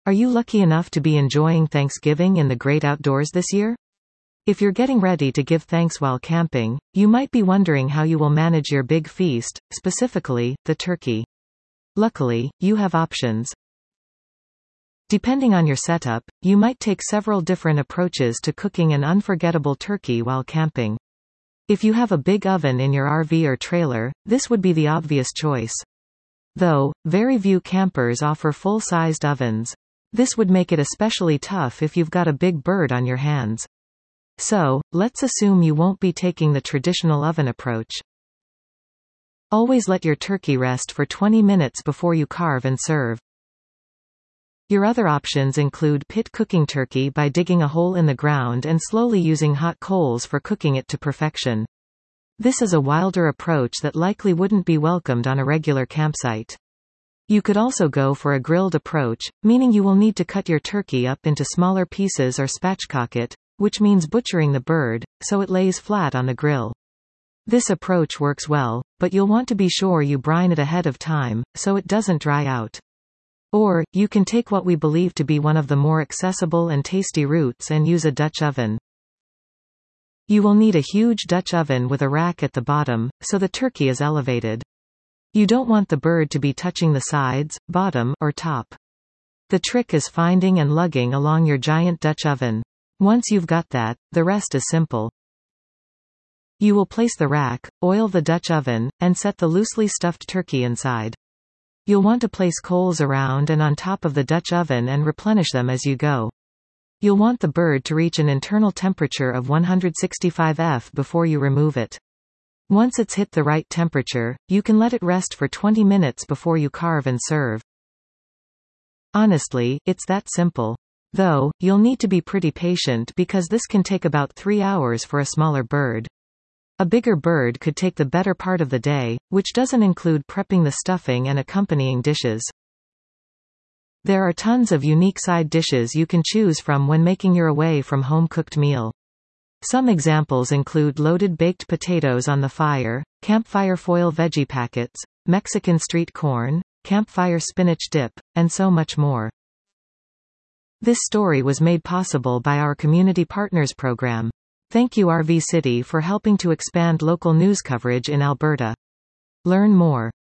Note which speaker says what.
Speaker 1: Are you lucky enough to be enjoying Thanksgiving in the great outdoors this year? If you're getting ready to give thanks while camping, you might be wondering how you will manage your big feast, specifically, the turkey. Luckily, you have options. Depending on your setup, you might take several different approaches to cooking an unforgettable turkey while camping. If you have a big oven in your RV or trailer, this would be the obvious choice. Though, very few campers offer full-sized ovens. This would make it especially tough if you've got a big bird on your hands. So, let's assume you won't be taking the traditional oven approach. Always let your turkey rest for 20 minutes before you carve and serve. Your other options include pit cooking turkey by digging a hole in the ground and slowly using hot coals for cooking it to perfection. This is a wilder approach that likely wouldn't be welcomed on a regular campsite. You could also go for a grilled approach, meaning you will need to cut your turkey up into smaller pieces or spatchcock it, which means butchering the bird, so it lays flat on the grill. This approach works well, but you'll want to be sure you brine it ahead of time, so it doesn't dry out. Or, you can take what we believe to be one of the more accessible and tasty routes and use a Dutch oven. You will need a huge Dutch oven with a rack at the bottom, so the turkey is elevated. You don't want the bird to be touching the sides, bottom, or top. The trick is finding and lugging along your giant Dutch oven. Once you've got that, the rest is simple. You will place the rack, oil the Dutch oven, and set the loosely stuffed turkey inside. You'll want to place coals around and on top of the Dutch oven and replenish them as you go. You'll want the bird to reach an internal temperature of 165 F before you remove it. Once it's hit the right temperature, you can let it rest for 20 minutes before you carve and serve. Honestly, it's that simple. Though, you'll need to be pretty patient because this can take about 3 hours for a smaller bird. A bigger bird could take the better part of the day, which doesn't include prepping the stuffing and accompanying dishes. There are tons of unique side dishes you can choose from when making your away from home cooked meal. Some examples include loaded baked potatoes on the fire, campfire foil veggie packets, Mexican street corn, campfire spinach dip, and so much more. This story was made possible by our Community Partners program. Thank you RV City for helping to expand local news coverage in Alberta. Learn more.